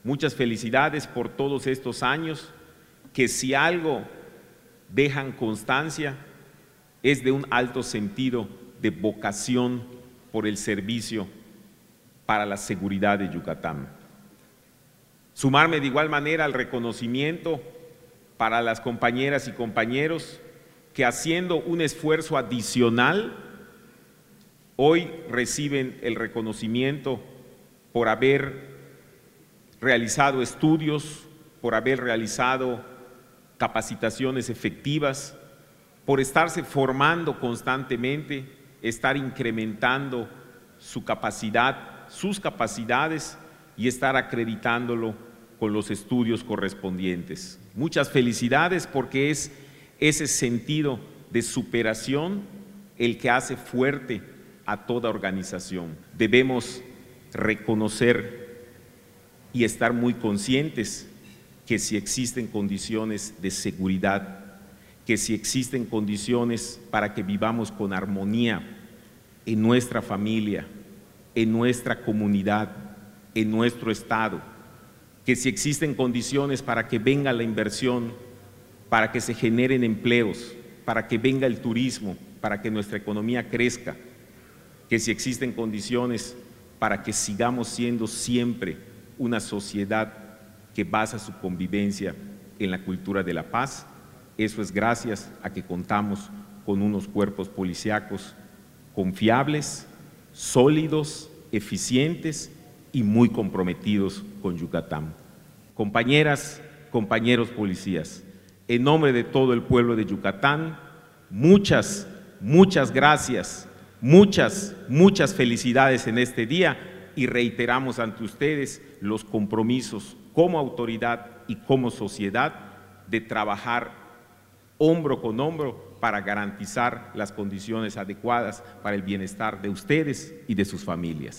Muchas felicidades por todos estos años, que si algo dejan constancia es de un alto sentido de vocación por el servicio para la seguridad de Yucatán. Sumarme de igual manera al reconocimiento para las compañeras y compañeros que, haciendo un esfuerzo adicional, hoy reciben el reconocimiento por haber realizado estudios, por haber realizado capacitaciones efectivas, por estarse formando constantemente, estar incrementando su capacidad, sus capacidades y estar acreditándolo con los estudios correspondientes. Muchas felicidades, porque es ese sentido de superación el que hace fuerte a toda organización. Debemos reconocer y estar muy conscientes que si existen condiciones de seguridad, que si existen condiciones para que vivamos con armonía en nuestra familia, en nuestra comunidad, en nuestro estado, que si existen condiciones para que venga la inversión, para que se generen empleos, para que venga el turismo, para que nuestra economía crezca, que si existen condiciones para que sigamos siendo siempre una sociedad que basa su convivencia en la cultura de la paz. Eso es gracias a que contamos con unos cuerpos policíacos confiables, sólidos, eficientes y muy comprometidos con Yucatán. Compañeras, compañeros policías, en nombre de todo el pueblo de Yucatán, muchas gracias, muchas felicidades en este día, y reiteramos ante ustedes los compromisos como autoridad y como sociedad de trabajar hombro con hombro para garantizar las condiciones adecuadas para el bienestar de ustedes y de sus familias.